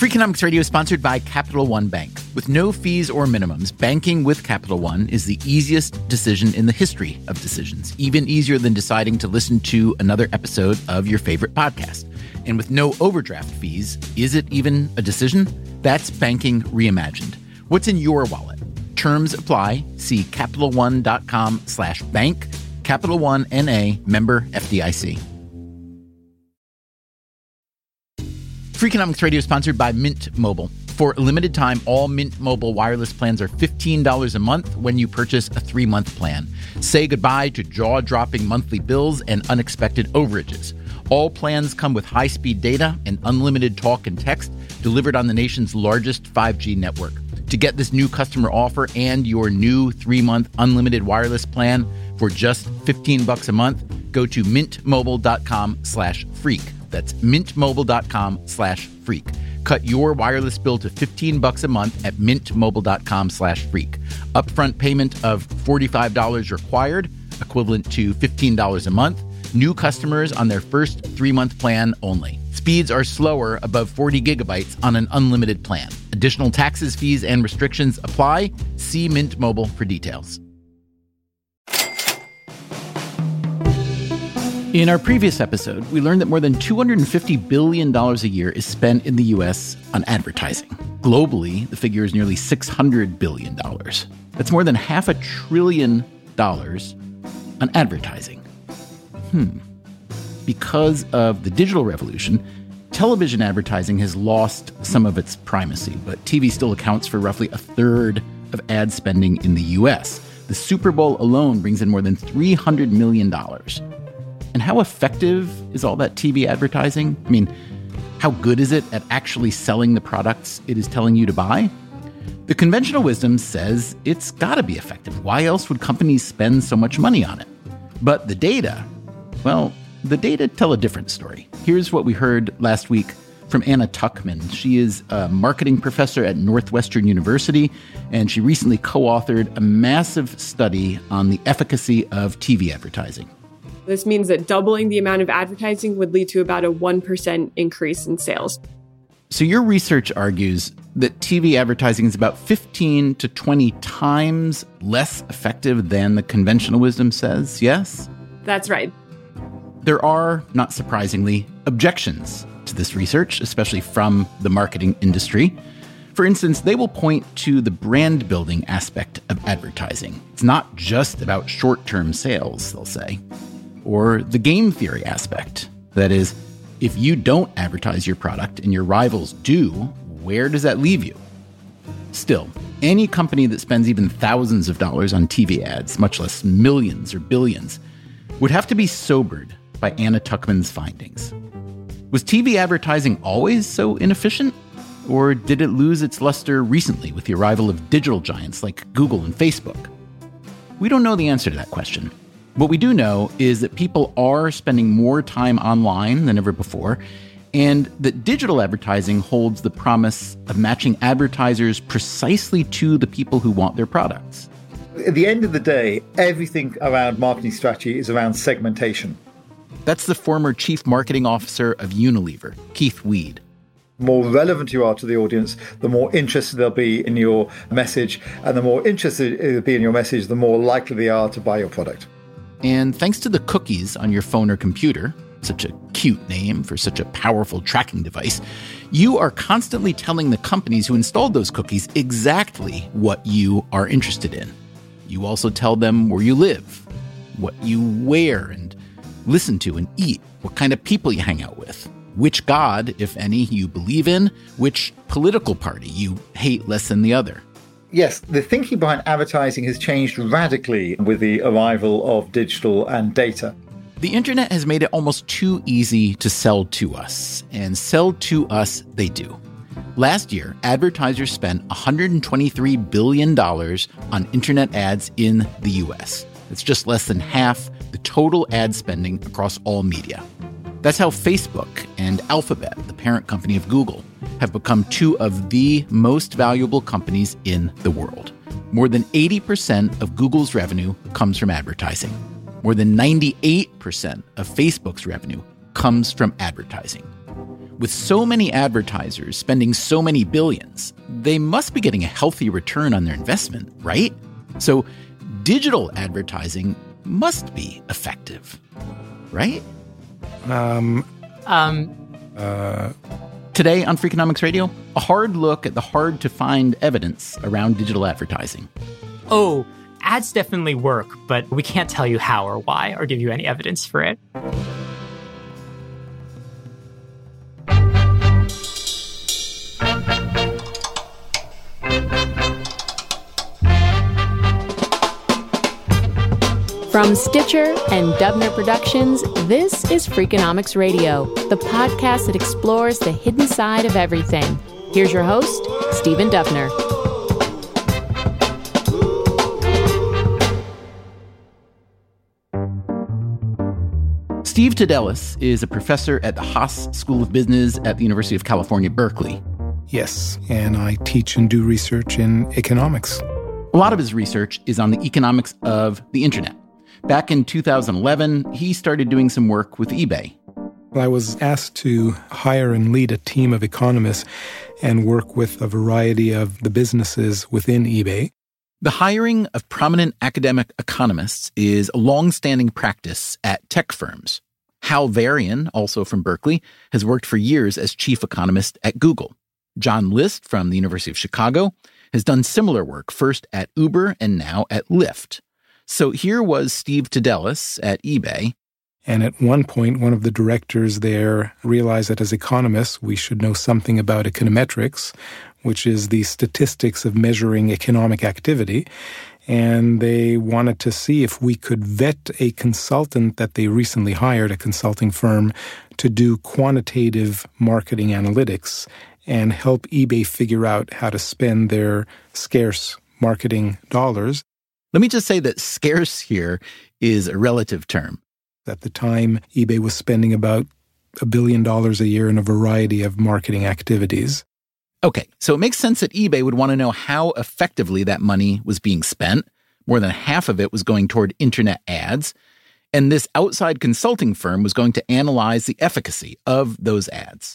Freakonomics Radio is sponsored by Capital One Bank. With no fees or minimums, banking with Capital One is the easiest decision in the history of decisions, even easier than deciding to listen to another episode of your favorite podcast. And with no overdraft fees, is it even a decision? That's banking reimagined. What's in your wallet? Terms apply. See CapitalOne.com/bank. Capital One N.A. member FDIC. Freakonomics Radio is sponsored by Mint Mobile. For a limited time, all Mint Mobile wireless plans are $15 a month when you purchase a 3-month plan. Say goodbye to jaw-dropping monthly bills and unexpected overages. All plans come with high-speed data and unlimited talk and text delivered on the nation's largest 5G network. To get this new customer offer and your new 3-month unlimited wireless plan for just $15 a month, go to mintmobile.com/freak. That's mintmobile.com/freak. Cut your wireless bill to $15 a month at mintmobile.com/freak. Upfront payment of $45 required, equivalent to $15 a month. New customers on their first 3-month plan only. Speeds are slower above 40 gigabytes on an unlimited plan. Additional taxes, fees, and restrictions apply. See Mint Mobile for details. In our previous episode, we learned that more than $250 billion a year is spent in the U.S. on advertising. Globally, the figure is nearly $600 billion. That's more than $500 billion on advertising. Because of the digital revolution, television advertising has lost some of its primacy, but TV still accounts for roughly a third of ad spending in the U.S. The Super Bowl alone brings in more than $300 million. And how effective is all that TV advertising? I mean, how good is it at actually selling the products it is telling you to buy? The conventional wisdom says it's got to be effective. Why else would companies spend so much money on it? But the data, well, the data tell a different story. Here's what we heard last week from Anna Tuchman. She is a marketing professor at Northwestern University, and she recently co-authored a massive study on the efficacy of TV advertising. This means that doubling the amount of advertising would lead to about a 1% increase in sales. So your research argues that TV advertising is about 15 to 20 times less effective than the conventional wisdom says, yes? That's right. There are, not surprisingly, objections to this research, especially from the marketing industry. For instance, they will point to the brand building aspect of advertising. It's not just about short-term sales, they'll say. Or the game theory aspect. That is, if you don't advertise your product and your rivals do, where does that leave you? Still, any company that spends even thousands of dollars on TV ads, much less millions or billions, would have to be sobered by Anna Tuchman's findings. Was TV advertising always so inefficient? Or did it lose its luster recently with the arrival of digital giants like Google and Facebook? We don't know the answer to that question. What we do know is that people are spending more time online than ever before, and that digital advertising holds the promise of matching advertisers precisely to the people who want their products. At the end of the day, everything around marketing strategy is around segmentation. That's the former chief marketing officer of Unilever, Keith Weed. The more relevant you are to the audience, the more interested they'll be in your message, and the more interested they'll be in your message, the more likely they are to buy your product. And thanks to the cookies on your phone or computer, such a cute name for such a powerful tracking device, you are constantly telling the companies who installed those cookies exactly what you are interested in. You also tell them where you live, what you wear and listen to and eat, what kind of people you hang out with, which god, if any, you believe in, which political party you hate less than the other. Yes, the thinking behind advertising has changed radically with the arrival of digital and data. The internet has made it almost too easy to sell to us, and sell to us they do. Last year, advertisers spent $123 billion on internet ads in the U.S. It's just less than half the total ad spending across all media. That's how Facebook and Alphabet, the parent company of Google, have become two of the most valuable companies in the world. More than 80% of Google's revenue comes from advertising. More than 98% of Facebook's revenue comes from advertising. with so many advertisers spending so many billions, they must be getting a healthy return on their investment, right? So digital advertising must be effective, right? Today on Freakonomics Radio, a hard look at the hard-to-find evidence around digital advertising. Oh, ads definitely work, but we can't tell you how or why or give you any evidence for it. From Stitcher and Dubner Productions, this is Freakonomics Radio, the podcast that explores the hidden side of everything. Here's your host, Stephen Dubner. Steve Tadelis is a professor at the Haas School of Business at the University of California, Berkeley. Yes, and I teach and do research in economics. A lot of his research is on the economics of the internet. Back in 2011, he started doing some work with eBay. I was asked to hire and lead a team of economists and work with a variety of the businesses within eBay. The hiring of prominent academic economists is a long-standing practice at tech firms. Hal Varian, also from Berkeley, has worked for years as chief economist at Google. John List from the University of Chicago has done similar work, first at Uber and now at Lyft. So here was Steve Tadelis at eBay. And at one point, one of the directors there realized that as economists, we should know something about econometrics, which is the statistics of measuring economic activity. And they wanted to see if we could vet a consultant that they recently hired, a consulting firm, to do quantitative marketing analytics and help eBay figure out how to spend their scarce marketing dollars. Let me just say that scarce here is a relative term. At the time, eBay was spending about $1 billion a year in a variety of marketing activities. Okay, so it makes sense that eBay would want to know how effectively that money was being spent. More than half of it was going toward internet ads. And this outside consulting firm was going to analyze the efficacy of those ads.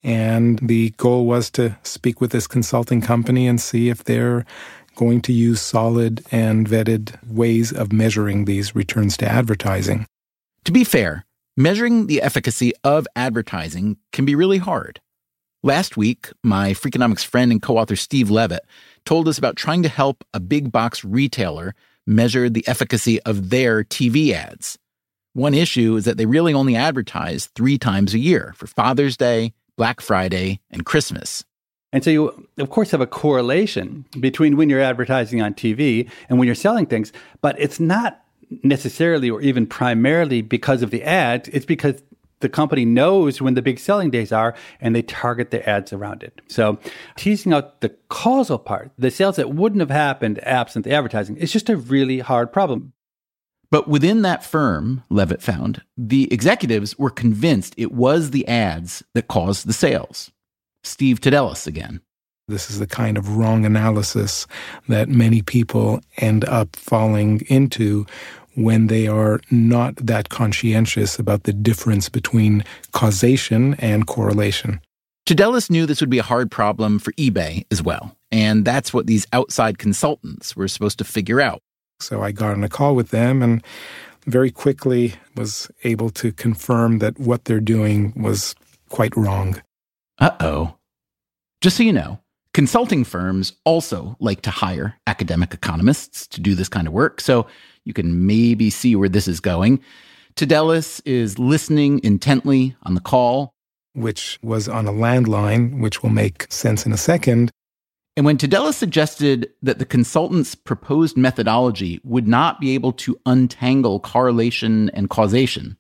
And the goal was to speak with this consulting company and see if they're going to use solid and vetted ways of measuring these returns to advertising. To be fair, measuring the efficacy of advertising can be really hard. Last week, my Freakonomics friend and co-author Steve Levitt told us about trying to help a big box retailer measure the efficacy of their TV ads. One issue is that they really only advertise 3 times a year, for Father's Day, Black Friday, and Christmas. And so you, of course, have a correlation between when you're advertising on TV and when you're selling things, but it's not necessarily or even primarily because of the ads. It's because the company knows when the big selling days are and they target their ads around it. So teasing out the causal part, the sales that wouldn't have happened absent the advertising, is just a really hard problem. But within that firm, Levitt found, the executives were convinced it was the ads that caused the sales. Steve Tadelis again. This is the kind of wrong analysis that many people end up falling into when they are not that conscientious about the difference between causation and correlation. Tadelis knew this would be a hard problem for eBay as well, and that's what these outside consultants were supposed to figure out. So I got on a call with them and very quickly was able to confirm that what they're doing was quite wrong. Uh-oh. Just so you know, consulting firms also like to hire academic economists to do this kind of work, so you can maybe see where this is going. Tadelis is listening intently on the call, which was on a landline, which will make sense in a second. And when Tadelis suggested that the consultant's proposed methodology would not be able to untangle correlation and causation,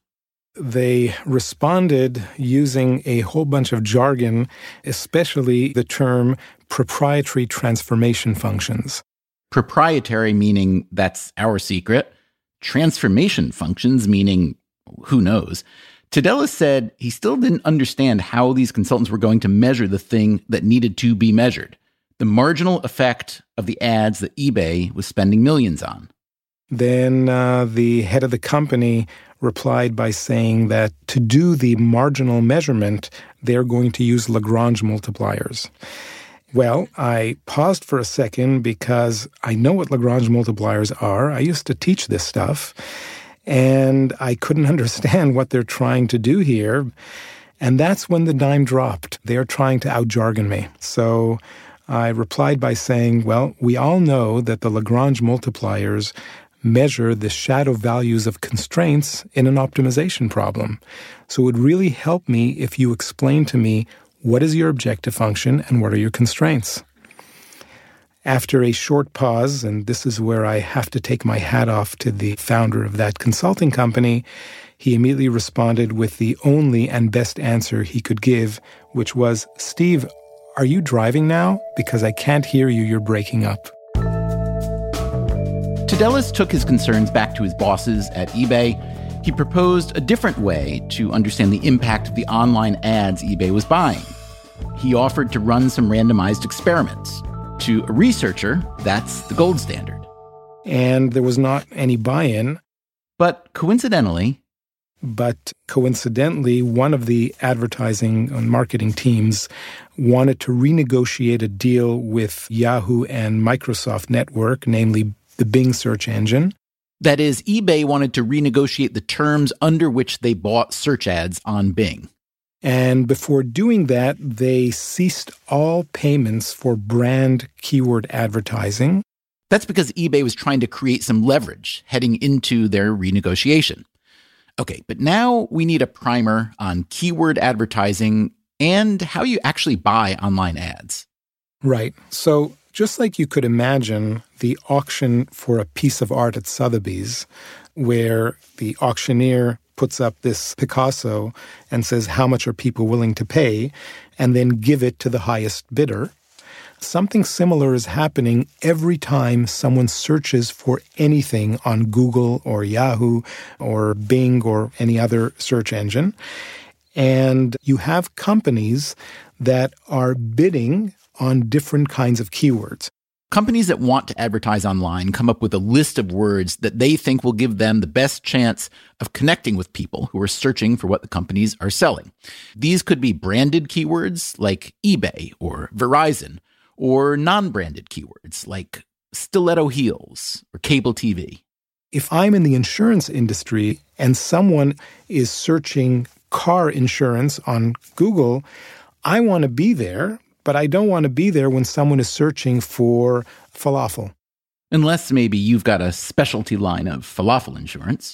they responded using a whole bunch of jargon, especially the term proprietary transformation functions. Proprietary meaning that's our secret. Transformation functions meaning who knows. Tadelis said he still didn't understand how these consultants were going to measure the thing that needed to be measured, the marginal effect of the ads that eBay was spending millions on. Then the head of the company replied by saying that to do the marginal measurement, they're going to use Lagrange multipliers. Well, I paused for a second because I know what Lagrange multipliers are. I used to teach this stuff, and I couldn't understand what they're trying to do here. And that's when the dime dropped. They are trying to out-jargon me. So I replied by saying, well, we all know that the Lagrange multipliers measure the shadow values of constraints in an optimization problem. So it would really help me if you explain to me what is your objective function and what are your constraints. After a short pause, and this is where I have to take my hat off to the founder of that consulting company, he immediately responded with the only and best answer he could give, which was, Steve, are you driving now? Because I can't hear you, you're breaking up. Tadelis took his concerns back to his bosses at eBay. He proposed a different way to understand the impact of the online ads eBay was buying. He offered to run some randomized experiments. To a researcher, that's the gold standard. And there was not any buy-in. But coincidentally, one of the advertising and marketing teams wanted to renegotiate a deal with Yahoo and Microsoft Network, namely the Bing search engine. That is, eBay wanted to renegotiate the terms under which they bought search ads on Bing. And before doing that, they ceased all payments for brand keyword advertising. That's because eBay was trying to create some leverage heading into their renegotiation. Okay, but now we need a primer on keyword advertising and how you actually buy online ads. Right. So just like you could imagine the auction for a piece of art at Sotheby's, where the auctioneer puts up this Picasso and says, how much are people willing to pay, and then give it to the highest bidder. Something similar is happening every time someone searches for anything on Google or Yahoo or Bing or any other search engine. And you have companies that are bidding on different kinds of keywords. Companies that want to advertise online come up with a list of words that they think will give them the best chance of connecting with people who are searching for what the companies are selling. These could be branded keywords like eBay or Verizon, or non-branded keywords like stiletto heels or cable TV. If I'm in the insurance industry and someone is searching car insurance on Google, I want to be there, but I don't want to be there when someone is searching for falafel. Unless maybe you've got a specialty line of falafel insurance.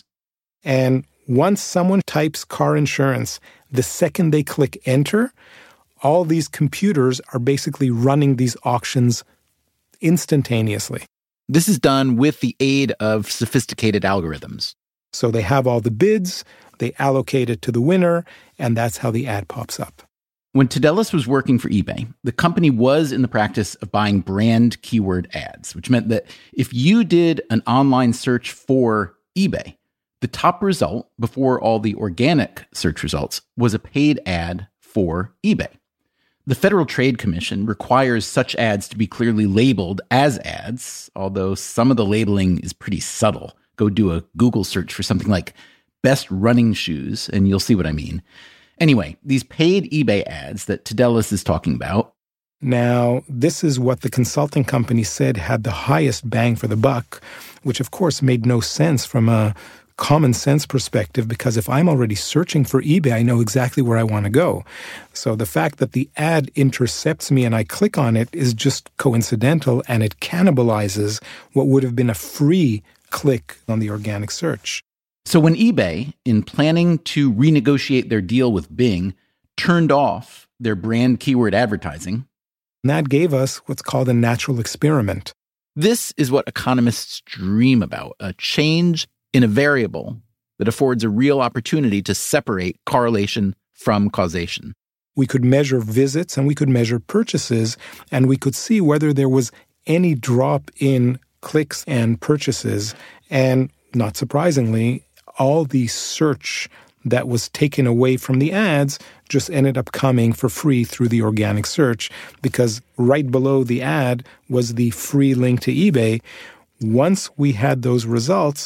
And once someone types car insurance, the second they click enter, all these computers are basically running these auctions instantaneously. This is done with the aid of sophisticated algorithms. So they have all the bids, they allocate it to the winner, and that's how the ad pops up. When Tadelis was working for eBay, the company was in the practice of buying brand keyword ads, which meant that if you did an online search for eBay, the top result before all the organic search results was a paid ad for eBay. The Federal Trade Commission requires such ads to be clearly labeled as ads, although some of the labeling is pretty subtle. Go do a Google search for something like best running shoes, and you'll see what I mean. Anyway, these paid eBay ads that Tadelis is talking about. Now, this is what the consulting company said had the highest bang for the buck, which of course made no sense from a common sense perspective, because if I'm already searching for eBay, I know exactly where I want to go. So the fact that the ad intercepts me and I click on it is just coincidental, and it cannibalizes what would have been a free click on the organic search. So when eBay, in planning to renegotiate their deal with Bing, turned off their brand keyword advertising, that gave us what's called a natural experiment. This is what economists dream about, a change in a variable that affords a real opportunity to separate correlation from causation. We could measure visits and we could measure purchases, and we could see whether there was any drop in clicks and purchases. And not surprisingly, all the search that was taken away from the ads just ended up coming for free through the organic search, because right below the ad was the free link to eBay. Once we had those results,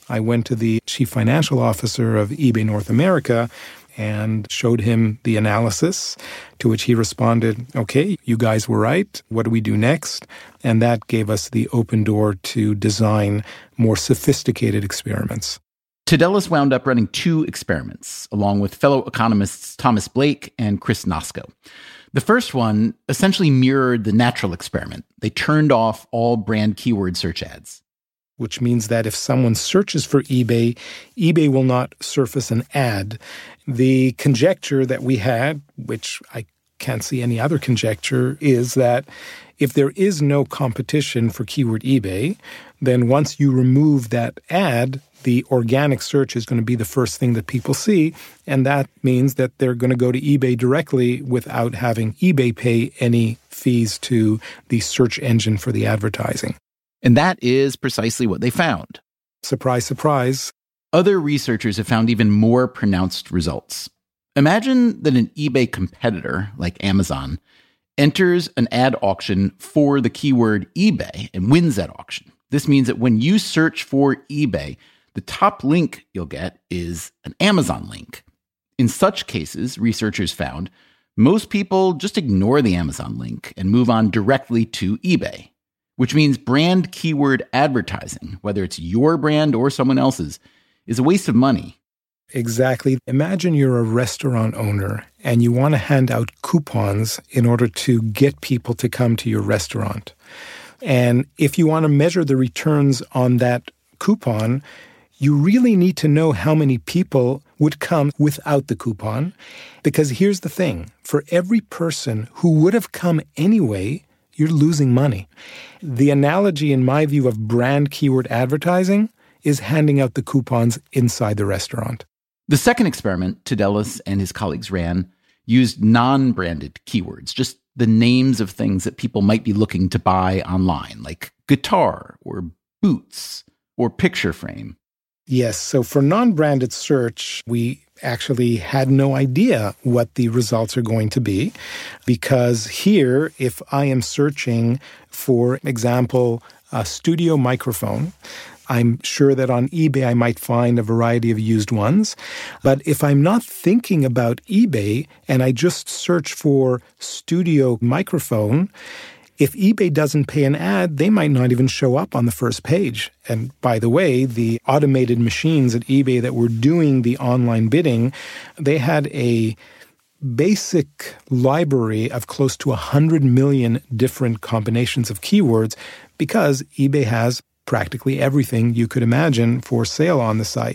I went to the chief financial officer of eBay North America and showed him the analysis, to which he responded, okay, you guys were right. What do we do next? And that gave us the open door to design more sophisticated experiments. Tadelis wound up running 2 experiments, along with fellow economists Thomas Blake and Chris Nosko. The first one essentially mirrored the natural experiment. They turned off all brand keyword search ads. Which means that if someone searches for eBay, eBay will not surface an ad. The conjecture that we had, which I can't see any other conjecture, is that if there is no competition for keyword eBay, then once you remove that ad, the organic search is going to be the first thing that people see, and that means that they're going to go to eBay directly without having eBay pay any fees to the search engine for the advertising. And that is precisely what they found. Surprise, surprise. Other researchers have found even more pronounced results. Imagine that an eBay competitor, like Amazon, enters an ad auction for the keyword eBay and wins that auction. This means that when you search for eBay, the top link you'll get is an Amazon link. In such cases, researchers found, most people just ignore the Amazon link and move on directly to eBay, which means brand keyword advertising, whether it's your brand or someone else's, is a waste of money. Exactly. Imagine you're a restaurant owner and you want to hand out coupons in order to get people to come to your restaurant. And if you want to measure the returns on that coupon, you really need to know how many people would come without the coupon. Because here's the thing, for every person who would have come anyway, you're losing money. The analogy, in my view, of brand keyword advertising is handing out the coupons inside the restaurant. The second experiment Tadelis and his colleagues ran used non-branded keywords, just the names of things that people might be looking to buy online, like guitar or boots or picture frame. Yes, so for non-branded search, we actually had no idea what the results are going to be, because here, if I am searching for example, a studio microphone, I'm sure that on eBay I might find a variety of used ones. But if I'm not thinking about eBay and I just search for studio microphone, if eBay doesn't pay an ad, they might not even show up on the first page. And by the way, the automated machines at eBay that were doing the online bidding, they had a basic library of close to 100 million different combinations of keywords, because eBay has practically everything you could imagine for sale on the site.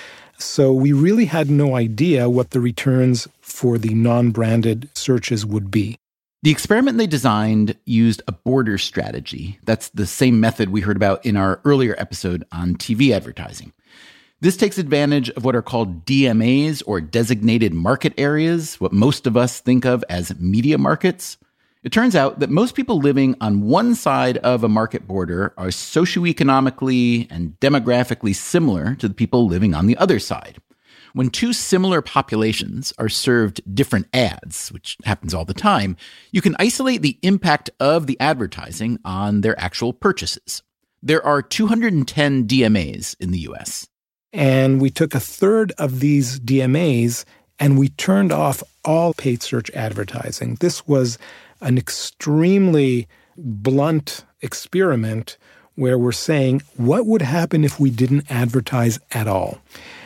So we really had no idea what the returns for the non-branded searches would be. The experiment they designed used a border strategy. That's the same method we heard about in our earlier episode on TV advertising. This takes advantage of what are called DMAs, or designated market areas, what most of us think of as media markets. It turns out that most people living on one side of a market border are socioeconomically and demographically similar to the people living on the other side. When two similar populations are served different ads, which happens all the time, you can isolate the impact of the advertising on their actual purchases. There are 210 DMAs in the US. And we took a third of these DMAs and we turned off all paid search advertising. This was an extremely blunt experiment where we're saying, what would happen if we didn't advertise at all?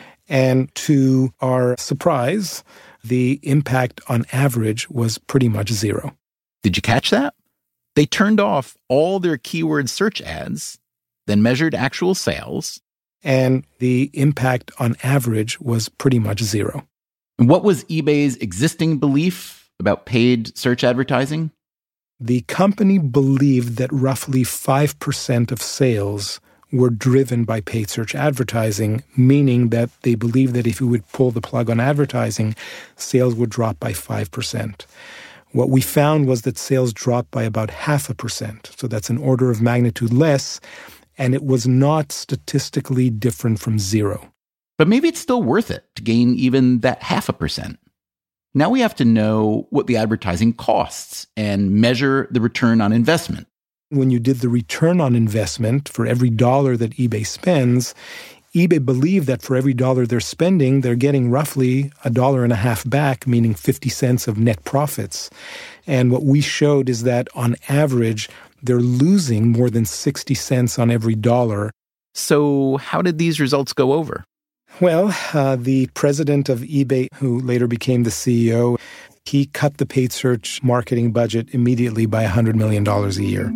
And to our surprise, the impact on average was pretty much zero. Did you catch that? They turned off all their keyword search ads, then measured actual sales. And the impact on average was pretty much zero. And what was eBay's existing belief about paid search advertising? The company believed that roughly 5% of sales were driven by paid search advertising, meaning that they believed that if you would pull the plug on advertising, sales would drop by 5%. What we found was that sales dropped by about 0.5%. So that's an order of magnitude less, and it was not statistically different from zero. But maybe it's still worth it to gain even that 0.5%. Now we have to know what the advertising costs and measure the return on investment. When you did the return on investment for every dollar that eBay spends, eBay believed that for every dollar they're spending, they're getting roughly $1.50 back, meaning 50 cents of net profits. And what we showed is that on average, they're losing more than 60 cents on every dollar. So how did these results go over? Well, the president of eBay, who later became the CEO, he cut the paid search marketing budget immediately by $100 million a year.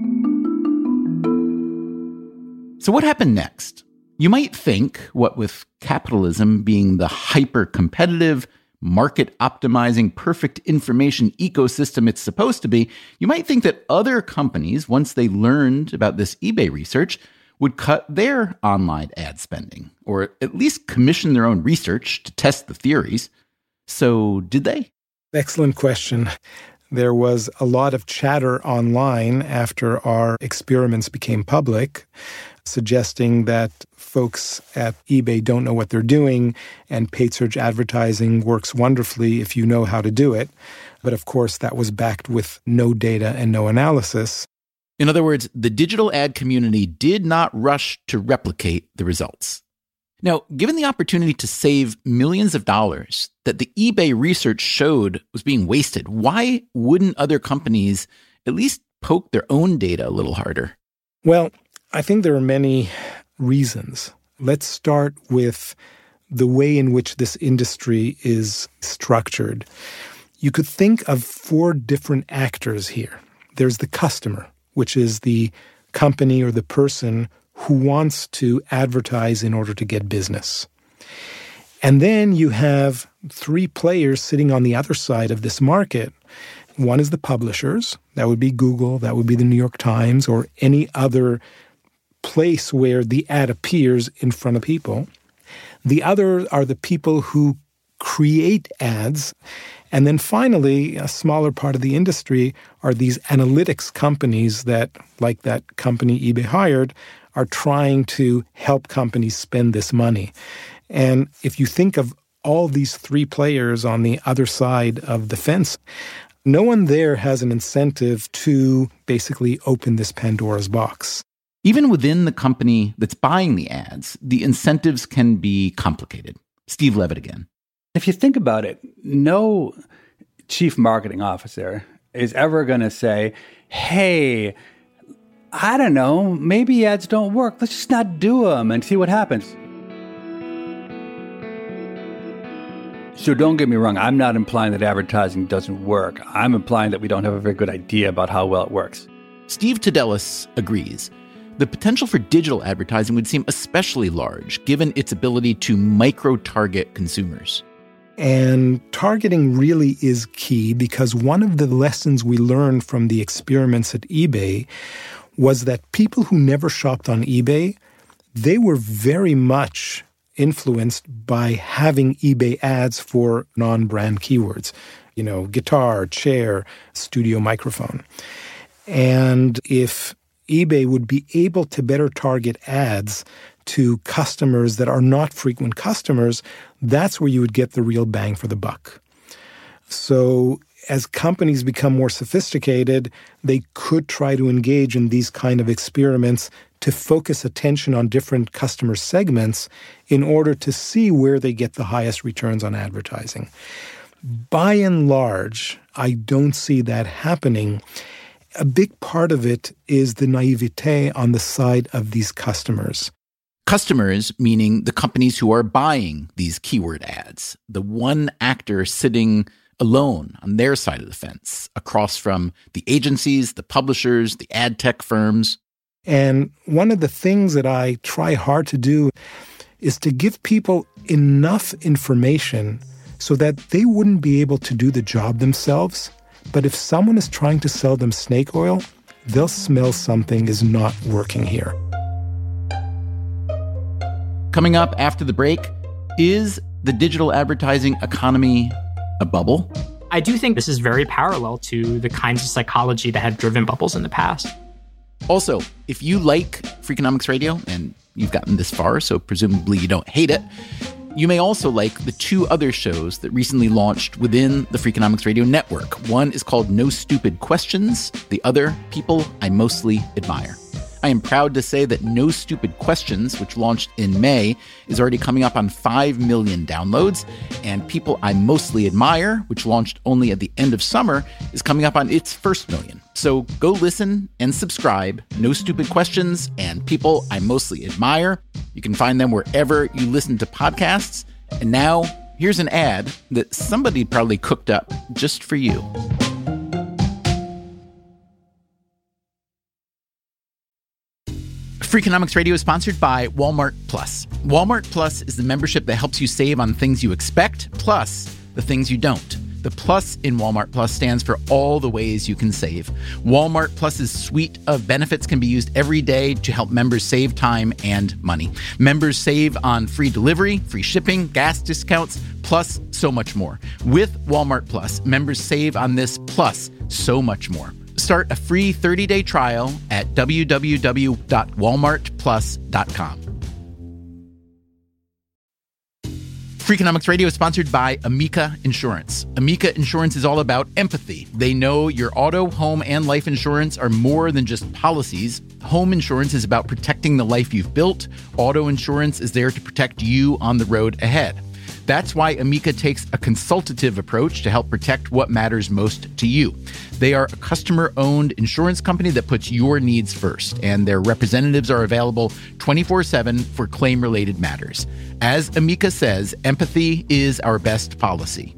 So what happened next? You might think, what with capitalism being the hyper-competitive, market-optimizing, perfect information ecosystem it's supposed to be, you might think that other companies, once they learned about this eBay research, would cut their online ad spending, or at least commission their own research to test the theories. So did they? Excellent question. There was a lot of chatter online after our experiments became public, suggesting that folks at eBay don't know what they're doing, and paid search advertising works wonderfully if you know how to do it. But of course, that was backed with no data and no analysis. In other words, the digital ad community did not rush to replicate the results. Now, given the opportunity to save millions of dollars that the eBay research showed was being wasted, why wouldn't other companies at least poke their own data a little harder? Well, I think there are many reasons. Let's start with the way in which this industry is structured. You could think of 4 different actors here. There's the customer, which is the company or the person who wants to advertise in order to get business. And then you have 3 players sitting on the other side of this market. One is the publishers. That would be Google, that would be the New York Times, or any other place where the ad appears in front of people. The other are the people who create ads. And then finally, a smaller part of the industry are these analytics companies that, like that company eBay hired, are trying to help companies spend this money. And if you think of all these 3 players on the other side of the fence, no one there has an incentive to basically open this Pandora's box. Even within the company that's buying the ads, the incentives can be complicated. Steve Levitt again. If you think about it, no chief marketing officer is ever going to say, hey, I don't know, maybe ads don't work. Let's just not do them and see what happens. So don't get me wrong. I'm not implying that advertising doesn't work. I'm implying that we don't have a very good idea about how well it works. Steve Tadelis agrees. The potential for digital advertising would seem especially large, given its ability to micro-target consumers. And targeting really is key, because one of the lessons we learned from the experiments at eBay was that people who never shopped on eBay, they were very much influenced by having eBay ads for non-brand keywords. You know, guitar, chair, studio microphone. And if eBay would be able to better target ads to customers that are not frequent customers, that's where you would get the real bang for the buck. So as companies become more sophisticated, they could try to engage in these kind of experiments to focus attention on different customer segments in order to see where they get the highest returns on advertising. By and large, I don't see that happening. A big part of it is the naivete on the side of these customers. Customers, meaning the companies who are buying these keyword ads, the one actor sitting alone on their side of the fence, across from the agencies, the publishers, the ad tech firms. And one of the things that I try hard to do is to give people enough information so that they wouldn't be able to do the job themselves. But if someone is trying to sell them snake oil, they'll smell something is not working here. Coming up after the break, is the digital advertising economy a bubble? I do think this is very parallel to the kinds of psychology that have driven bubbles in the past. Also, if you like Freakonomics Radio, and you've gotten this far, so presumably you don't hate it, you may also like the 2 other shows that recently launched within the Freakonomics Radio network. One is called No Stupid Questions. The other, People I Mostly Admire. I am proud to say that No Stupid Questions, which launched in May, is already coming up on 5 million downloads, and People I Mostly Admire, which launched only at the end of summer, is coming up on its first million. So go listen and subscribe. No Stupid Questions and People I Mostly Admire. You can find them wherever you listen to podcasts. And now, here's an ad that somebody probably cooked up just for you. Freakonomics Radio is sponsored by Walmart Plus. Walmart Plus is the membership that helps you save on things you expect, plus the things you don't. The plus in Walmart Plus stands for all the ways you can save. Walmart Plus's suite of benefits can be used every day to help members save time and money. Members save on free delivery, free shipping, gas discounts, plus so much more. With Walmart Plus, members save on this plus so much more. Start a free 30-day trial at www.walmartplus.com. Freakonomics Radio is sponsored by Amica Insurance. Amica Insurance is all about empathy. They know your auto, home, and life insurance are more than just policies. Home insurance is about protecting the life you've built. Auto insurance is there to protect you on the road ahead. That's why Amica takes a consultative approach to help protect what matters most to you. They are a customer-owned insurance company that puts your needs first, and their representatives are available 24/7 for claim-related matters. As Amica says, empathy is our best policy.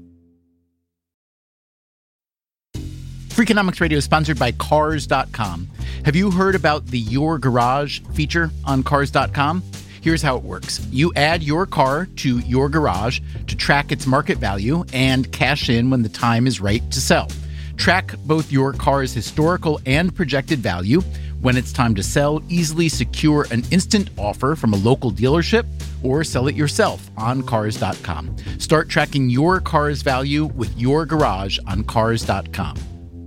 Freakonomics Radio is sponsored by Cars.com. Have you heard about the Your Garage feature on Cars.com? Here's how it works. You add your car to your garage to track its market value and cash in when the time is right to sell. Track both your car's historical and projected value. When it's time to sell, easily secure an instant offer from a local dealership or sell it yourself on Cars.com. Start tracking your car's value with your garage on Cars.com.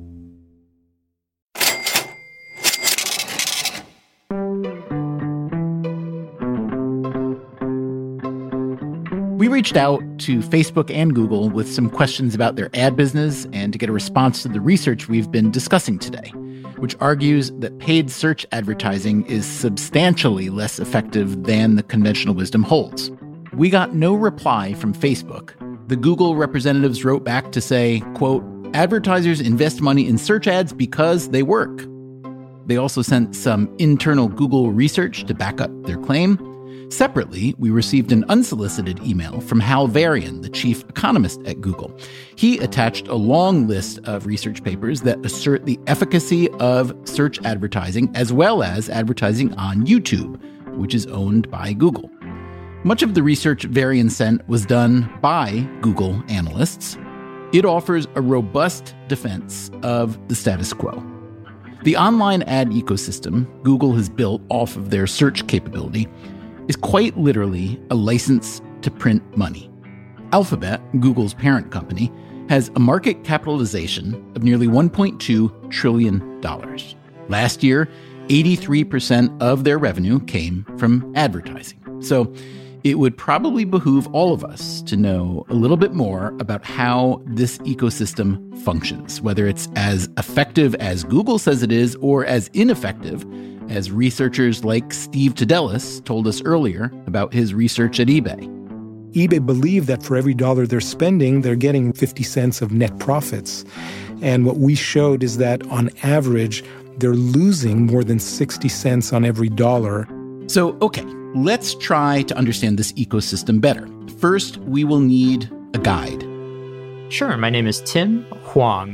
We reached out to Facebook and Google with some questions about their ad business and to get a response to the research we've been discussing today, which argues that paid search advertising is substantially less effective than the conventional wisdom holds. We got no reply from Facebook. The Google representatives wrote back to say, quote, advertisers invest money in search ads because they work. They also sent some internal Google research to back up their claim. Separately, we received an unsolicited email from Hal Varian, the chief economist at Google. He attached a long list of research papers that assert the efficacy of search advertising as well as advertising on YouTube, which is owned by Google. Much of the research Varian sent was done by Google analysts. It offers a robust defense of the status quo. The online ad ecosystem Google has built off of their search capability is quite literally a license to print money. Alphabet, Google's parent company, has a market capitalization of nearly $1.2 trillion. Last year, 83% of their revenue came from advertising. So it would probably behoove all of us to know a little bit more about how this ecosystem functions, whether it's as effective as Google says it is or as ineffective as researchers like Steve Tadelis told us earlier about his research at eBay. eBay believe that for every dollar they're spending, they're getting 50 cents of net profits. And what we showed is that on average, they're losing more than 60 cents on every dollar. So, okay, let's try to understand this ecosystem better. First, we will need a guide. Sure. My name is Tim Hwang,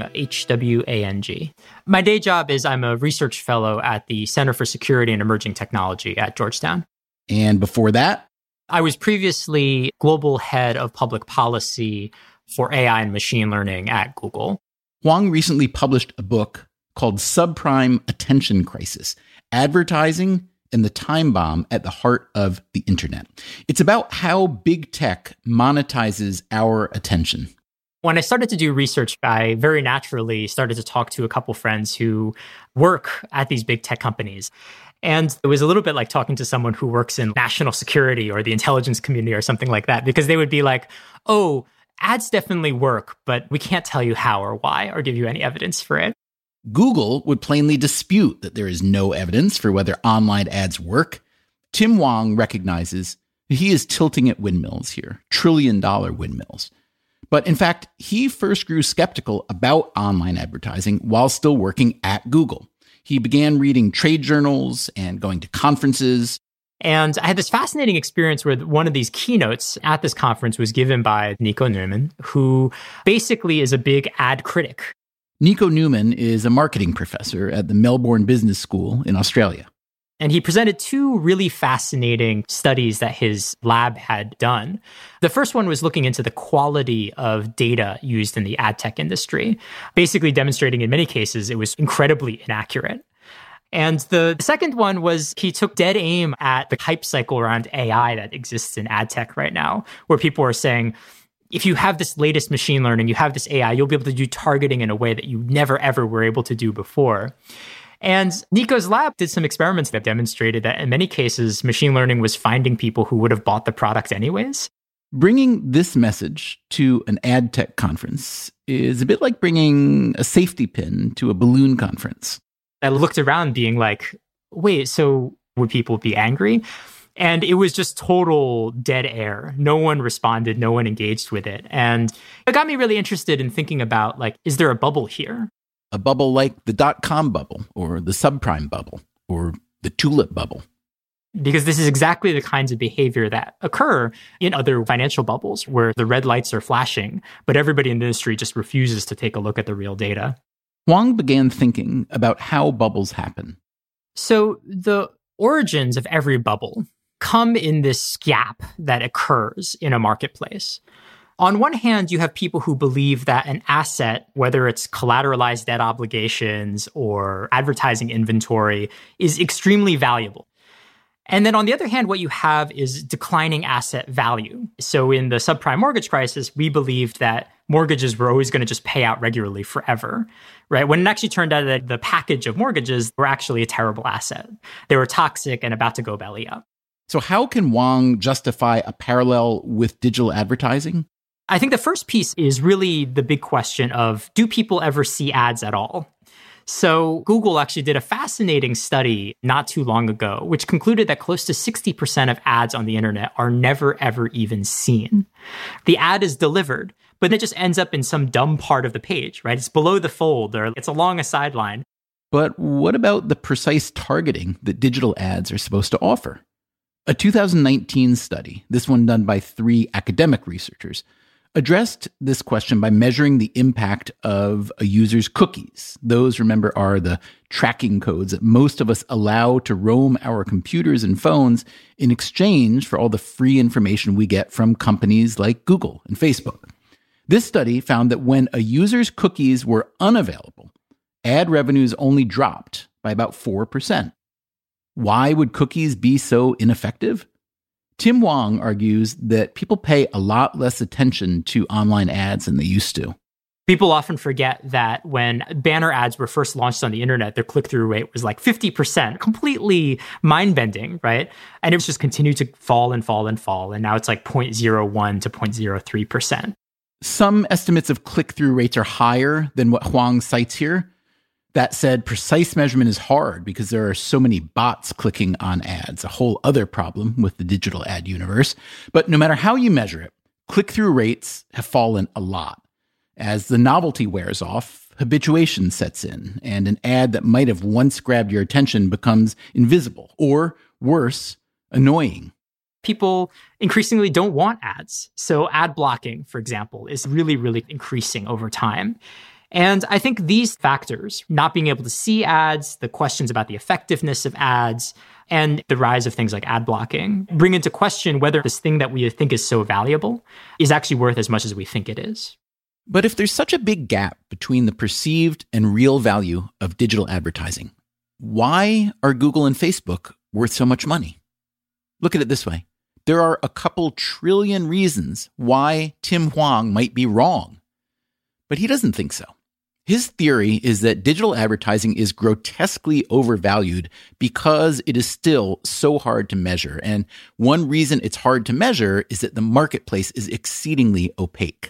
Hwang. My day job is I'm a research fellow at the Center for Security and Emerging Technology at Georgetown. And before that? I was previously global head of public policy for AI and machine learning at Google. Hwang recently published a book called Subprime Attention Crisis: Advertising and the Time Bomb at the Heart of the Internet. It's about how big tech monetizes our attention. When I started to do research, I very naturally started to talk to a couple friends who work at these big tech companies. And it was a little bit like talking to someone who works in national security or the intelligence community or something like that, because they would be like, oh, ads definitely work, but we can't tell you how or why or give you any evidence for it. Google would plainly dispute that there is no evidence for whether online ads work. Tim Hwang recognizes he is tilting at windmills here, trillion-dollar windmills. But in fact, he first grew skeptical about online advertising while still working at Google. He began reading trade journals and going to conferences. And I had this fascinating experience where one of these keynotes at this conference was given by Nico Newman, who basically is a big ad critic. Nico Newman is a marketing professor at the Melbourne Business School in Australia. And he presented two really fascinating studies that his lab had done. The first one was looking into the quality of data used in the ad tech industry, basically demonstrating in many cases it was incredibly inaccurate. And the second one was he took dead aim at the hype cycle around AI that exists in ad tech right now, where people are saying, if you have this latest machine learning, you have this AI, you'll be able to do targeting in a way that you never, ever were able to do before. And Nico's lab did some experiments that demonstrated that in many cases, machine learning was finding people who would have bought the product anyways. Bringing this message to an ad tech conference is a bit like bringing a safety pin to a balloon conference. I looked around being like, wait, so would people be angry? And it was just total dead air. No one responded. No one engaged with it. And it got me really interested in thinking about, like, is there a bubble here? A bubble like the dot-com bubble or the subprime bubble or the tulip bubble. Because this is exactly the kinds of behavior that occur in other financial bubbles where the red lights are flashing, but everybody in the industry just refuses to take a look at the real data. Hwang began thinking about how bubbles happen. So the origins of every bubble come in this gap that occurs in a marketplace. On one hand, you have people who believe that an asset, whether it's collateralized debt obligations or advertising inventory, is extremely valuable. And then on the other hand, what you have is declining asset value. So in the subprime mortgage crisis, we believed that mortgages were always going to just pay out regularly forever, right? When it actually turned out that the package of mortgages were actually a terrible asset. They were toxic and about to go belly up. So how can Hwang justify a parallel with digital advertising? I think the first piece is really the big question of, do people ever see ads at all? So Google actually did a fascinating study not too long ago, which concluded that close to 60% of ads on the internet are never, ever even seen. The ad is delivered, but it just ends up in some dumb part of the page, right? It's below the fold or it's along a sideline. But what about the precise targeting that digital ads are supposed to offer? A 2019 study, this one done by 3 academic researchers, addressed this question by measuring the impact of a user's cookies. Those, remember, are the tracking codes that most of us allow to roam our computers and phones in exchange for all the free information we get from companies like Google and Facebook. This study found that when a user's cookies were unavailable, ad revenues only dropped by about 4%. Why would cookies be so ineffective? Tim Hwang argues that people pay a lot less attention to online ads than they used to. People often forget that when banner ads were first launched on the internet, their click-through rate was like 50%, completely mind-bending, right? And it was just continued to fall and fall and fall. And now it's like 0.01 to 0.03%. Some estimates of click-through rates are higher than what Hwang cites here. That said, precise measurement is hard because there are so many bots clicking on ads, a whole other problem with the digital ad universe. But no matter how you measure it, click-through rates have fallen a lot. As the novelty wears off, habituation sets in, and an ad that might have once grabbed your attention becomes invisible, or worse, annoying. People increasingly don't want ads. So ad blocking, for example, is really, really increasing over time. And I think these factors, not being able to see ads, the questions about the effectiveness of ads, and the rise of things like ad blocking, bring into question whether this thing that we think is so valuable is actually worth as much as we think it is. But if there's such a big gap between the perceived and real value of digital advertising, why are Google and Facebook worth so much money? Look at it this way. There are a couple trillion reasons why Tim Hwang might be wrong. But he doesn't think so. His theory is that digital advertising is grotesquely overvalued because it is still so hard to measure. And one reason it's hard to measure is that the marketplace is exceedingly opaque.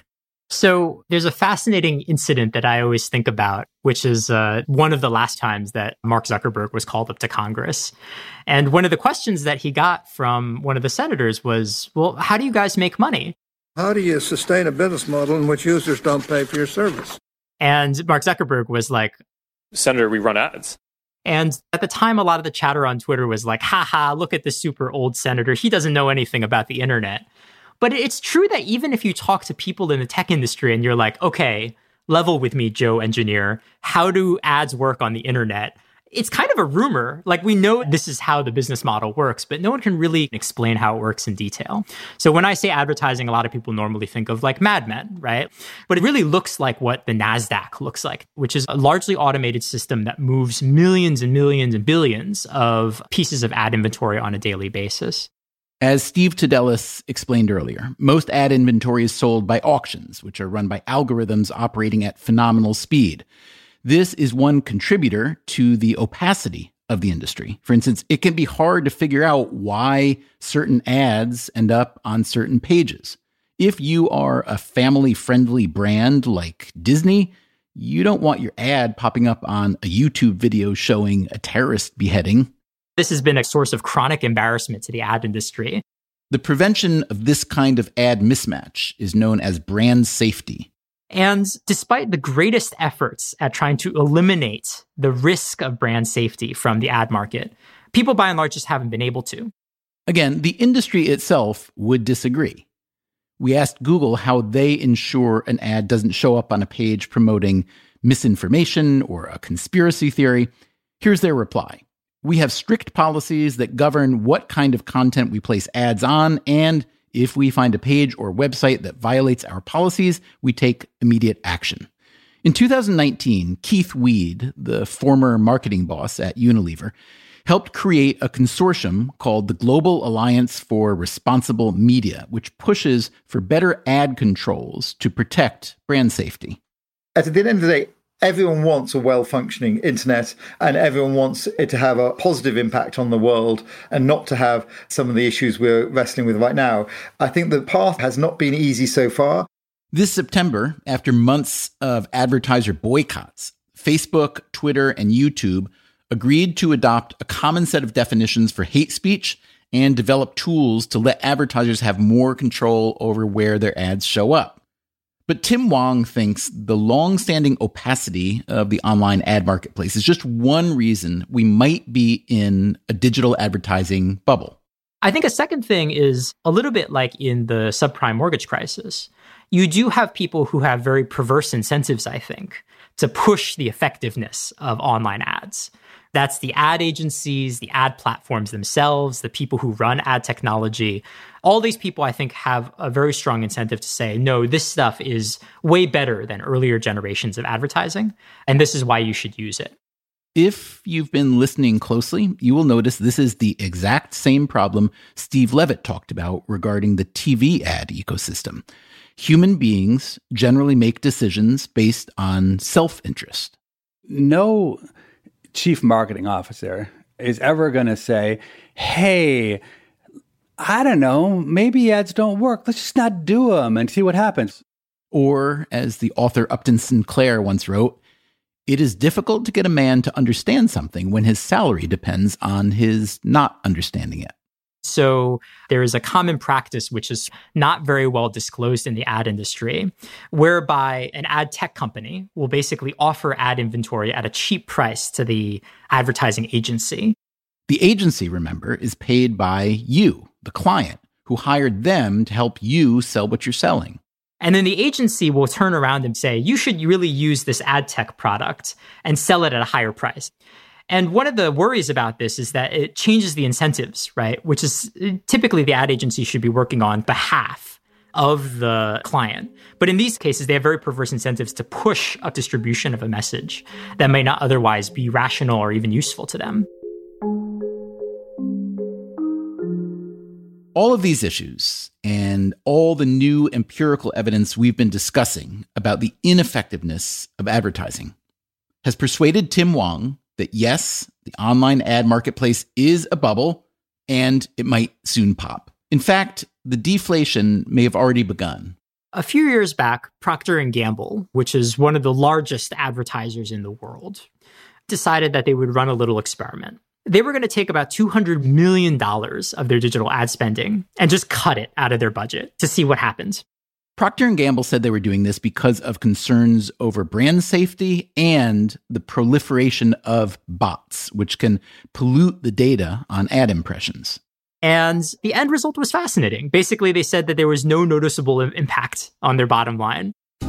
So there's a fascinating incident that I always think about, which is one of the last times that Mark Zuckerberg was called up to Congress. And one of the questions that he got from one of the senators was, well, how do you guys make money? How do you sustain a business model in which users don't pay for your service? And Mark Zuckerberg was like, Senator, we run ads. And at the time, a lot of the chatter on Twitter was like, haha, look at this super old senator. He doesn't know anything about the internet. But it's true that even if you talk to people in the tech industry and you're like, okay, level with me, Joe Engineer, how do ads work on the internet? It's kind of a rumor. Like, we know this is how the business model works, but no one can really explain how it works in detail. So when I say advertising, a lot of people normally think of like Mad Men, right? But it really looks like what the NASDAQ looks like, which is a largely automated system that moves millions and millions and billions of pieces of ad inventory on a daily basis. As Steve Tadelis explained earlier, most ad inventory is sold by auctions, which are run by algorithms operating at phenomenal speed. This is one contributor to the opacity of the industry. For instance, it can be hard to figure out why certain ads end up on certain pages. If you are a family-friendly brand like Disney, you don't want your ad popping up on a YouTube video showing a terrorist beheading. This has been a source of chronic embarrassment to the ad industry. The prevention of this kind of ad mismatch is known as brand safety. And despite the greatest efforts at trying to eliminate the risk of brand safety from the ad market, people by and large just haven't been able to. Again, the industry itself would disagree. We asked Google how they ensure an ad doesn't show up on a page promoting misinformation or a conspiracy theory. Here's their reply. We have strict policies that govern what kind of content we place ads on, and if we find a page or website that violates our policies, we take immediate action. In 2019, Keith Weed, the former marketing boss at Unilever, helped create a consortium called the Global Alliance for Responsible Media, which pushes for better ad controls to protect brand safety. At the end of the day, everyone wants a well-functioning internet, and everyone wants it to have a positive impact on the world and not to have some of the issues we're wrestling with right now. I think the path has not been easy so far. This September, after months of advertiser boycotts, Facebook, Twitter, and YouTube agreed to adopt a common set of definitions for hate speech and develop tools to let advertisers have more control over where their ads show up. But Tim Wong thinks the long-standing opacity of the online ad marketplace is just one reason we might be in a digital advertising bubble. I think a second thing is a little bit like in the subprime mortgage crisis. You do have people who have very perverse incentives, I think, to push the effectiveness of online ads. That's the ad agencies, the ad platforms themselves, the people who run ad technology. All these people, I think, have a very strong incentive to say, no, this stuff is way better than earlier generations of advertising, and this is why you should use it. If you've been listening closely, you will notice this is the exact same problem Steve Levitt talked about regarding the TV ad ecosystem. Human beings generally make decisions based on self-interest. No chief marketing officer is ever going to say, hey, I don't know, maybe ads don't work. Let's just not do them and see what happens. Or, as the author Upton Sinclair once wrote, it is difficult to get a man to understand something when his salary depends on his not understanding it. So there is a common practice, which is not very well disclosed in the ad industry, whereby an ad tech company will basically offer ad inventory at a cheap price to the advertising agency. The agency, remember, is paid by you, the client, who hired them to help you sell what you're selling. And then the agency will turn around and say, you should really use this ad tech product and sell it at a higher price. And one of the worries about this is that it changes the incentives, right? Which is typically the ad agency should be working on behalf of the client. But in these cases, they have very perverse incentives to push a distribution of a message that may not otherwise be rational or even useful to them. All of these issues and all the new empirical evidence we've been discussing about the ineffectiveness of advertising has persuaded Tim Wong that yes, the online ad marketplace is a bubble and it might soon pop. In fact, the deflation may have already begun. A few years back, Procter & Gamble, which is one of the largest advertisers in the world, decided that they would run a little experiment. They were going to take about $200 million of their digital ad spending and just cut it out of their budget to see what happens. Procter & Gamble said they were doing this because of concerns over brand safety and the proliferation of bots, which can pollute the data on ad impressions. And the end result was fascinating. Basically, they said that there was no noticeable impact on their bottom line.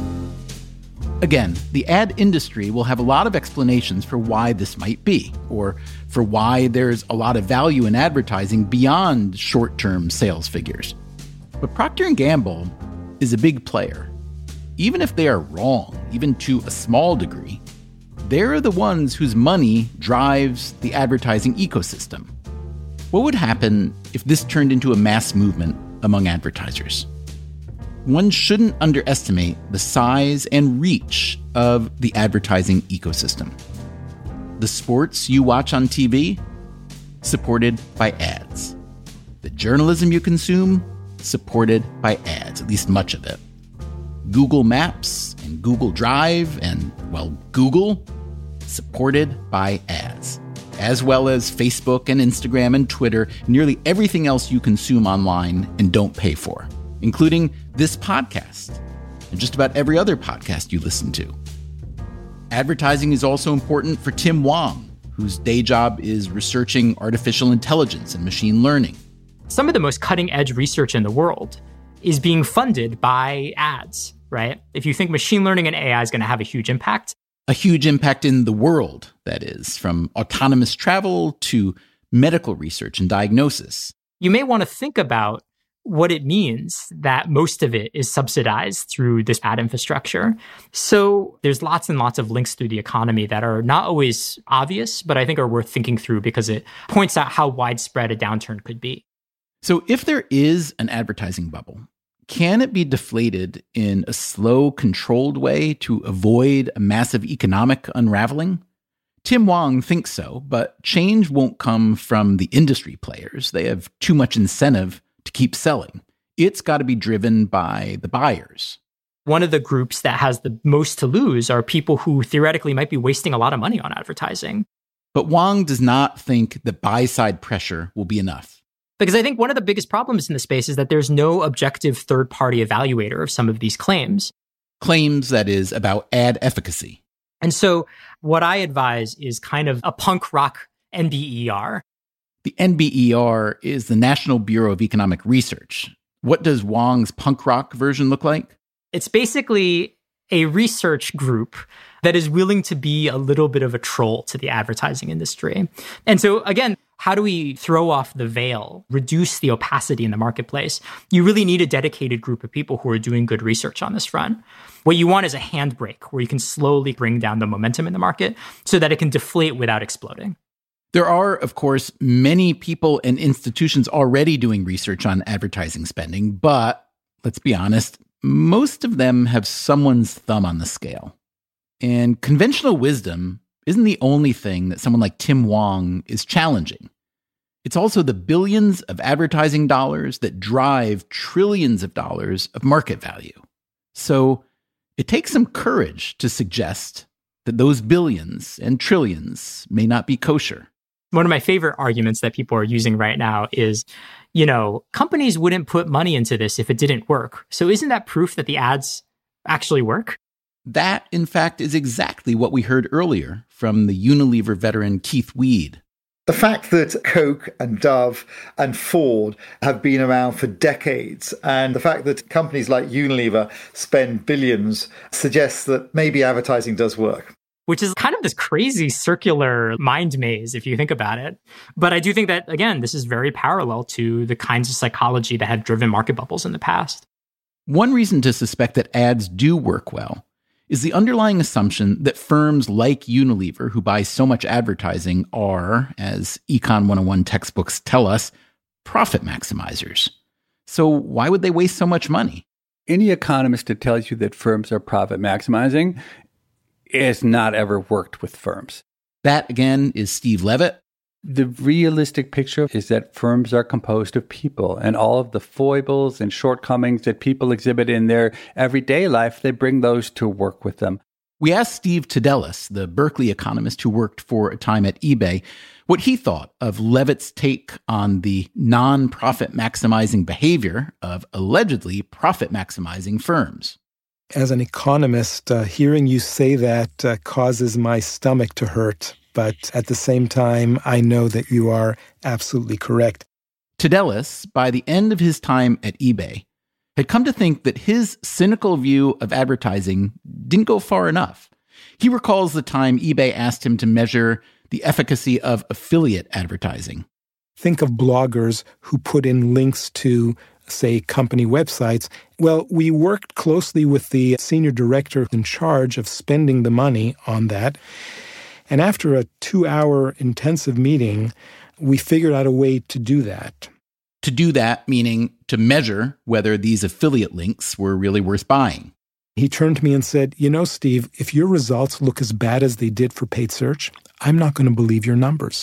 Again, the ad industry will have a lot of explanations for why this might be, or for why there's a lot of value in advertising beyond short-term sales figures. But Procter & Gamble is a big player. Even if they are wrong, even to a small degree, they're the ones whose money drives the advertising ecosystem. What would happen if this turned into a mass movement among advertisers? One shouldn't underestimate the size and reach of the advertising ecosystem. The sports you watch on TV, supported by ads. The journalism you consume, supported by ads, at least much of it. Google Maps and Google Drive and, well, Google, supported by ads. As well as Facebook and Instagram and Twitter, nearly everything else you consume online and don't pay for, including this podcast and just about every other podcast you listen to. Advertising is also important for Tim Wong, whose day job is researching artificial intelligence and machine learning. Some of the most cutting-edge research in the world is being funded by ads, right? If you think machine learning and AI is going to have a huge impact, in the world, that is, from autonomous travel to medical research and diagnosis. You may want to think about what it means that most of it is subsidized through this ad infrastructure. So there's lots and lots of links through the economy that are not always obvious, but I think are worth thinking through because it points out how widespread a downturn could be. So if there is an advertising bubble, can it be deflated in a slow, controlled way to avoid a massive economic unraveling? Tim Wong thinks so, but change won't come from the industry players. They have too much incentive to keep selling. It's got to be driven by the buyers. One of the groups that has the most to lose are people who theoretically might be wasting a lot of money on advertising. But Wong does not think that buy-side pressure will be enough. Because I think one of the biggest problems in the space is that there's no objective third-party evaluator of some of these claims. Claims, that is, about ad efficacy. And so what I advise is kind of a punk rock NBER. The NBER is the National Bureau of Economic Research. What does Wong's punk rock version look like? It's basically a research group that is willing to be a little bit of a troll to the advertising industry. And so, again, how do we throw off the veil, reduce the opacity in the marketplace? You really need a dedicated group of people who are doing good research on this front. What you want is a handbrake where you can slowly bring down the momentum in the market so that it can deflate without exploding. There are, of course, many people and institutions already doing research on advertising spending, but let's be honest, most of them have someone's thumb on the scale. And conventional wisdom isn't the only thing that someone like Tim Wong is challenging. It's also the billions of advertising dollars that drive trillions of dollars of market value. So it takes some courage to suggest that those billions and trillions may not be kosher. One of my favorite arguments that people are using right now is, companies wouldn't put money into this if it didn't work. So isn't that proof that the ads actually work? That, in fact, is exactly what we heard earlier from the Unilever veteran Keith Weed. The fact that Coke and Dove and Ford have been around for decades, and the fact that companies like Unilever spend billions suggests that maybe advertising does work. Which is kind of this crazy circular mind maze, if you think about it. But I do think that, again, this is very parallel to the kinds of psychology that have driven market bubbles in the past. One reason to suspect that ads do work well is the underlying assumption that firms like Unilever, who buy so much advertising, are, as Econ 101 textbooks tell us, profit maximizers. So why would they waste so much money? Any economist that tells you that firms are profit maximizing has not ever worked with firms. That, again, is Steve Levitt. The realistic picture is that firms are composed of people, and all of the foibles and shortcomings that people exhibit in their everyday life, they bring those to work with them. We asked Steve Tadelis, the Berkeley economist who worked for a time at eBay, what he thought of Levitt's take on the non-profit maximizing behavior of allegedly profit-maximizing firms. As an economist, hearing you say that causes my stomach to hurt. But at the same time, I know that you are absolutely correct. Tadelis, by the end of his time at eBay, had come to think that his cynical view of advertising didn't go far enough. He recalls the time eBay asked him to measure the efficacy of affiliate advertising. Think of bloggers who put in links to, say, company websites. Well, we worked closely with the senior director in charge of spending the money on that. And after a 2-hour intensive meeting, we figured out a way to do that. To do that, meaning to measure whether these affiliate links were really worth buying. He turned to me and said, "You know, Steve, if your results look as bad as they did for paid search, I'm not going to believe your numbers."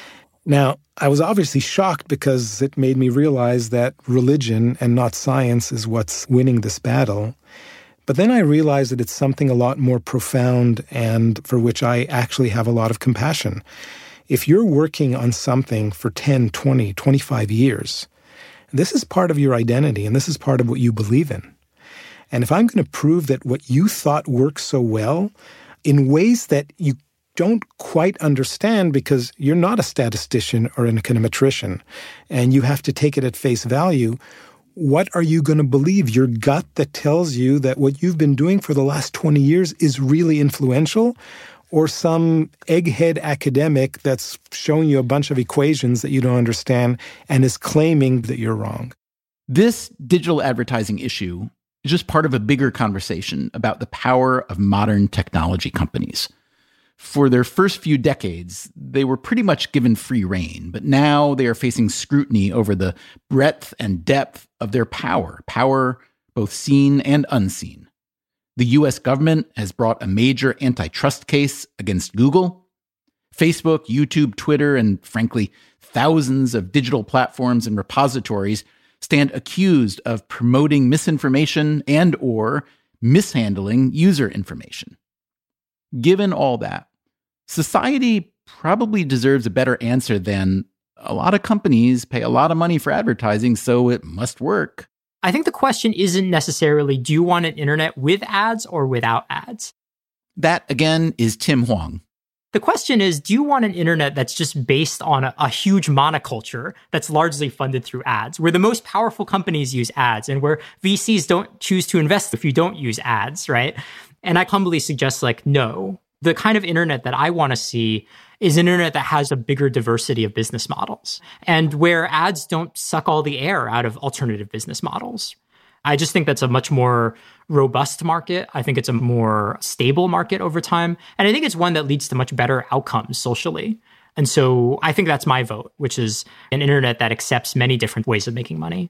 Now, I was obviously shocked because it made me realize that religion and not science is what's winning this battle. But then I realized that it's something a lot more profound and for which I actually have a lot of compassion. If you're working on something for 10, 20, 25 years, this is part of your identity and this is part of what you believe in. And if I'm going to prove that what you thought works so well in ways that you don't quite understand because you're not a statistician or an econometrician and you have to take it at face value, what are you going to believe? Your gut that tells you that what you've been doing for the last 20 years is really influential? Or some egghead academic that's showing you a bunch of equations that you don't understand and is claiming that you're wrong? This digital advertising issue is just part of a bigger conversation about the power of modern technology companies. For their first few decades, they were pretty much given free rein, but now they are facing scrutiny over the breadth and depth of their power both seen and unseen. The US government has brought a major antitrust case against Google. Facebook, YouTube, Twitter, and frankly, thousands of digital platforms and repositories stand accused of promoting misinformation and or mishandling user information. Given all that, society probably deserves a better answer than a lot of companies pay a lot of money for advertising, so it must work. I think the question isn't necessarily, do you want an internet with ads or without ads? That, again, is Tim Hwang. The question is, do you want an internet that's just based on a huge monoculture that's largely funded through ads, where the most powerful companies use ads and where VCs don't choose to invest if you don't use ads, right? And I humbly suggest, no. The kind of internet that I want to see is an internet that has a bigger diversity of business models and where ads don't suck all the air out of alternative business models. I just think that's a much more robust market. I think it's a more stable market over time. And I think it's one that leads to much better outcomes socially. And so I think that's my vote, which is an internet that accepts many different ways of making money.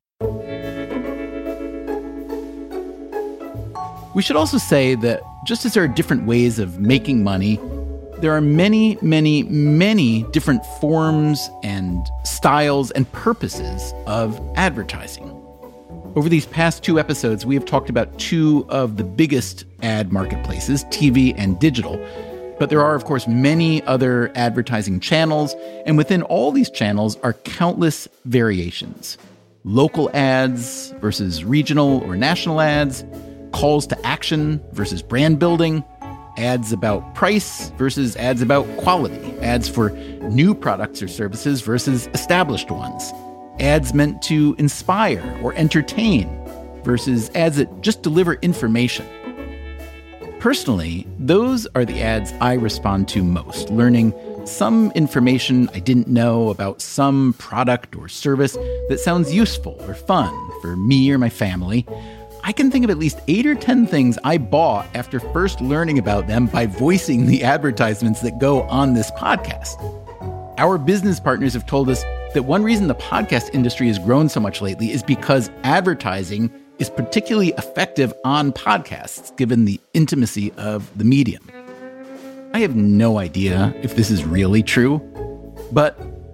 We should also say that just as there are different ways of making money, there are many, many, many different forms and styles and purposes of advertising. Over these past 2 episodes, we have talked about 2 of the biggest ad marketplaces, TV and digital. But there are, of course, many other advertising channels, and within all these channels are countless variations. Local ads versus regional or national ads, calls to action versus brand building, ads about price versus ads about quality, ads for new products or services versus established ones, ads meant to inspire or entertain versus ads that just deliver information. Personally, those are the ads I respond to most, learning some information I didn't know about some product or service that sounds useful or fun for me or my family. I can think of at least 8 or 10 things I bought after first learning about them by voicing the advertisements that go on this podcast. Our business partners have told us that one reason the podcast industry has grown so much lately is because advertising is particularly effective on podcasts, given the intimacy of the medium. I have no idea if this is really true, but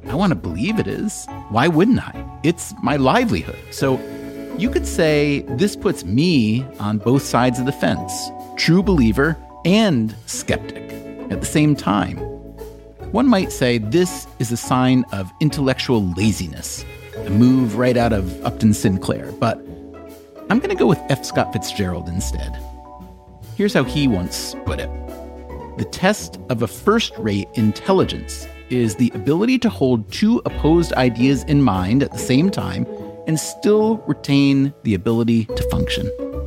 I want to believe it is. Why wouldn't I? It's my livelihood. So you could say this puts me on both sides of the fence, true believer and skeptic at the same time. One might say this is a sign of intellectual laziness, a move right out of Upton Sinclair, but I'm going to go with F. Scott Fitzgerald instead. Here's how he once put it. The test of a first-rate intelligence is the ability to hold two opposed ideas in mind at the same time and still retain the ability to function.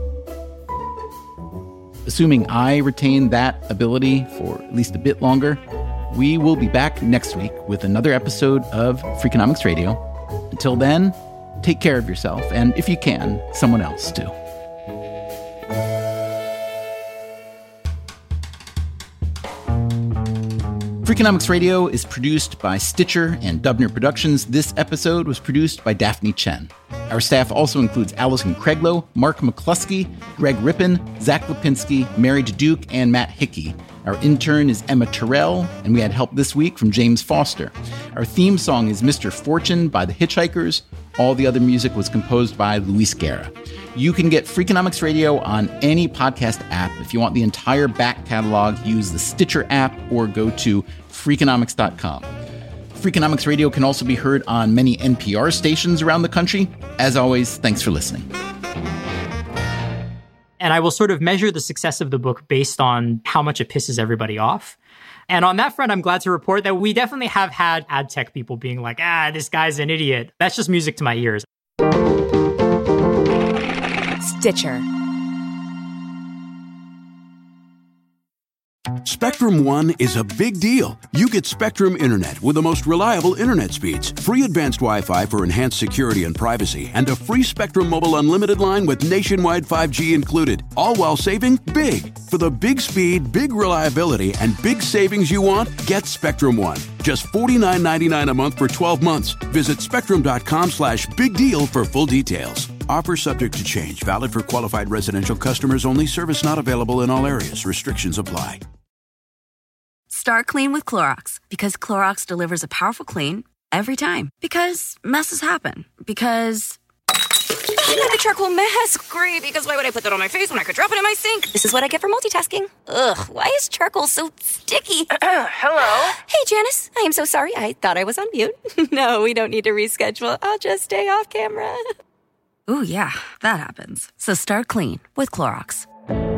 Assuming I retain that ability for at least a bit longer, we will be back next week with another episode of Freakonomics Radio. Until then, take care of yourself, and if you can, someone else too. Freakonomics Radio is produced by Stitcher and Dubner Productions. This episode was produced by Daphne Chen. Our staff also includes Allison Craiglow, Mark McCluskey, Greg Rippin, Zach Lipinski, Mary Duke, and Matt Hickey. Our intern is Emma Terrell, and we had help this week from James Foster. Our theme song is Mr. Fortune by the Hitchhikers. All the other music was composed by Luis Guerra. You can get Freakonomics Radio on any podcast app. If you want the entire back catalog, use the Stitcher app or go to Freakonomics.com. Freakonomics Radio can also be heard on many NPR stations around the country. As always, thanks for listening. And I will sort of measure the success of the book based on how much it pisses everybody off. And on that front, I'm glad to report that we definitely have had ad tech people being like, this guy's an idiot. That's just music to my ears. Stitcher. Spectrum One is a big deal. You get Spectrum Internet with the most reliable internet speeds, free advanced Wi-Fi for enhanced security and privacy, and a free Spectrum Mobile Unlimited line with nationwide 5G included, all while saving big. For the big speed, big reliability, and big savings you want, get Spectrum One. Just $49.99 a month for 12 months. Visit spectrum.com/big deal for full details. Offer subject to change. Valid for qualified residential customers only. Service not available in all areas. Restrictions apply. Start clean with Clorox, because Clorox delivers a powerful clean every time. Because messes happen. Because the charcoal mask. Great, because why would I put that on my face when I could drop it in my sink? This is what I get for multitasking. Ugh, why is charcoal so sticky? Hello? Hey, Janice. I am so sorry. I thought I was on mute. No, we don't need to reschedule. I'll just stay off camera. Ooh, yeah, that happens. So start clean with Clorox.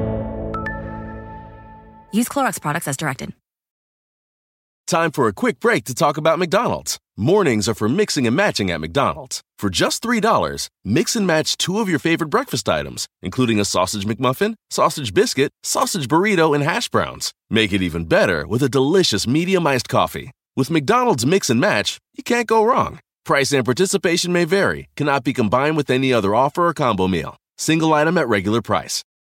Use Clorox products as directed. Time for a quick break to talk about McDonald's. Mornings are for mixing and matching at McDonald's. For just $3, mix and match two of your favorite breakfast items, including a sausage McMuffin, sausage biscuit, sausage burrito, and hash browns. Make it even better with a delicious medium iced coffee. With McDonald's Mix and Match, you can't go wrong. Price and participation may vary, cannot be combined with any other offer or combo meal. Single item at regular price.